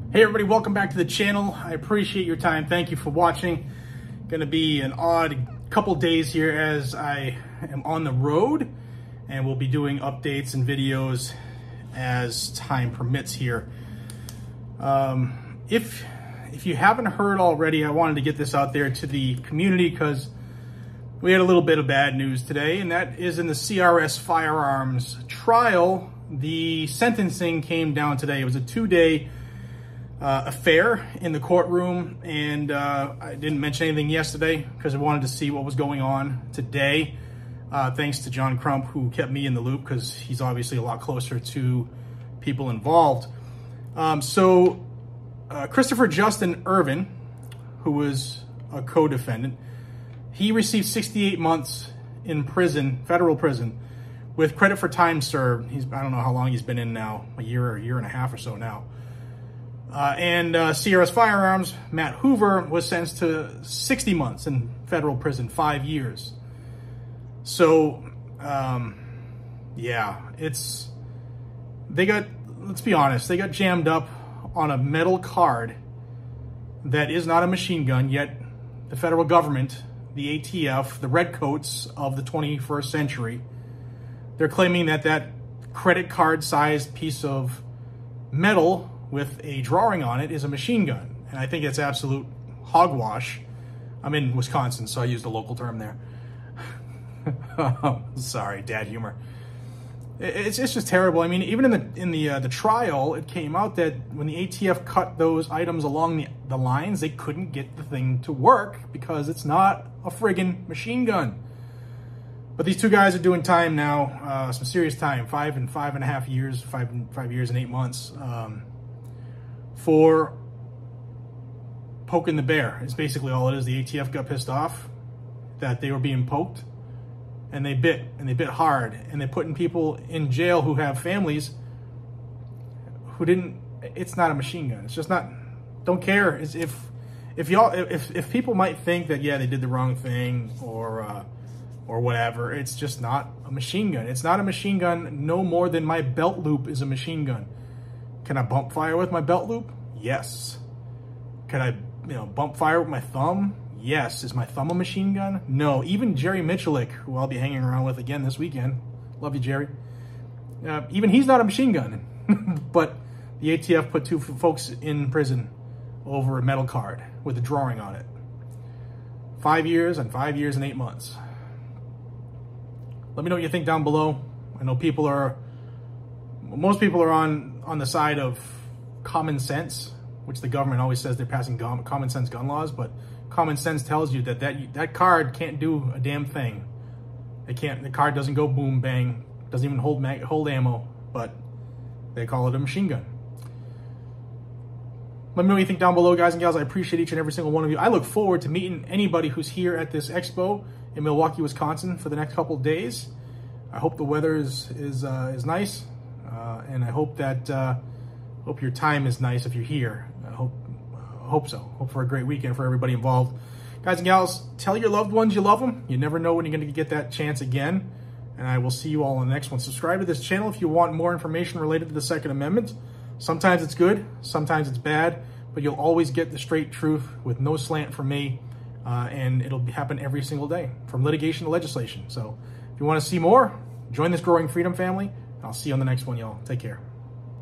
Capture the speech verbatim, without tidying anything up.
Hey everybody, welcome back to the channel. I appreciate your time. Thank you for watching. Gonna be an odd couple days here as I am on the road, and we'll be doing updates and videos as time permits here. Um, if if you haven't heard already, I wanted to get this out there to the community because we had a little bit of bad news today, and that is in the C R S firearms trial. The sentencing came down today. It was a two-day Uh, affair in the courtroom, and uh, I didn't mention anything yesterday because I wanted to see what was going on today. Uh, thanks to John Crump, who kept me in the loop because he's obviously a lot closer to people involved. Um, so uh, Christopher Justin Irvin, who was a co-defendant, he received sixty-eight months in prison, federal prison, with credit for time served. He's I don't know how long he's been in now, a year or a year and a half or so now. Uh, and uh, C R S Firearms, Matt Hoover, was sentenced to sixty months in federal prison, five years. So, um, yeah, it's, they got, let's be honest, they got jammed up on a metal card that is not a machine gun, yet the federal government, the A T F, the redcoats of the twenty-first century, they're claiming that that credit card-sized piece of metal with a drawing on it is a machine gun. And I think it's absolute hogwash. I'm in Wisconsin, so I used a local term there. Sorry, dad humor. It's, it's just terrible. I mean, even in the in the uh, the trial, it came out that when the A T F cut those items along the, the lines, they couldn't get the thing to work because it's not a friggin' machine gun. But these two guys are doing time now, uh, some serious time, five and five and a half years, five five years and eight months. Um, for poking the bear. It's basically all it is. The A T F got pissed off that they were being poked, and they bit, and they bit hard, and they're putting people in jail who have families who didn't, it's not a machine gun. It's just not, don't care. It's if, if y'all, if, if people might think that, yeah, they did the wrong thing or, uh, or whatever, it's just not a machine gun. It's not a machine gun no more than my belt loop is a machine gun. Can I bump fire with my belt loop? Yes. Can I, you know, bump fire with my thumb? Yes. Is my thumb a machine gun? No. Even Jerry Michalik, who I'll be hanging around with again this weekend. Love you, Jerry. Uh, even he's not a machine gun. But the A T F put two folks in prison over a metal card with a drawing on it. Five years and five years and eight months. Let me know what you think down below. I know people are, most people are on, on the side of common sense, which the government always says they're passing common sense gun laws, but common sense tells you that that, that card can't do a damn thing. It can't, the card doesn't go boom, bang, doesn't even hold, mag, hold ammo, but they call it a machine gun. Let me know what you think down below, guys and gals. I appreciate each and every single one of you. I look forward to meeting anybody who's here at this expo in Milwaukee, Wisconsin for the next couple of days. I hope the weather is, is, uh, is nice. Uh, and I hope that, uh, hope your time is nice if you're here. I hope, uh, hope so. Hope for a great weekend for everybody involved. Guys and gals, tell your loved ones you love them. You never know when you're going to get that chance again. And I will see you all in the next one. Subscribe to this channel if you want more information related to the Second Amendment. Sometimes it's good, sometimes it's bad, but you'll always get the straight truth with no slant from me. Uh, and it'll happen every single day, from litigation to legislation. So if you want to see more, join this growing freedom family. I'll see you on the next one, y'all. Take care.